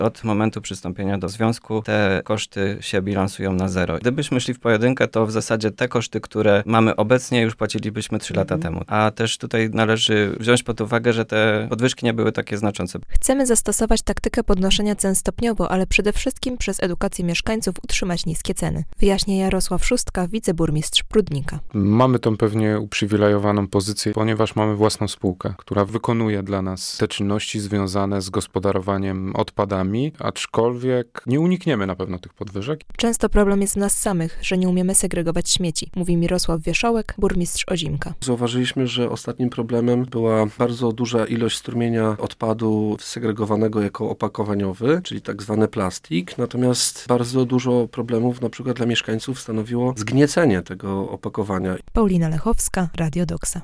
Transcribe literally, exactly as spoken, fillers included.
Od momentu przystąpienia do związku te koszty się bilansują na zero. Gdybyśmy szli w pojedynkę, to w zasadzie te koszty, które mamy obecnie, już płacilibyśmy trzy lata Mhm. temu. A też tutaj należy wziąć pod uwagę, że te podwyżki nie były takie znaczące. Chcemy zastosować taktykę podnoszenia cen stopniowo, ale przede wszystkim przez edukację mieszkańców utrzymać niskie ceny. Wyjaśnia Jarosław Szóstka, wiceburmistrz Prudnika. Mamy tą pewnie uprzywilejowaną pozycję, ponieważ mamy własną spółkę, która wykonuje dla nas te czynności związane z gospodarowaniem odpadami, aczkolwiek nie unikniemy na pewno tych podwyżek. Często problem jest w nas samych, że nie umiemy segregować śmieci, mówi Mirosław Wieszołek, burmistrz Ozimka. Zauważyliśmy, że ostatnim problemem była bardzo duża ilość strumienia odpadu segregowanego jako opakowaniowy, czyli tak zwany plastik, natomiast bardzo dużo problemów na przykład dla mieszkańców stanowiło zgniecenie tego opakowania. Paulina Lechowska, Radio Doksa.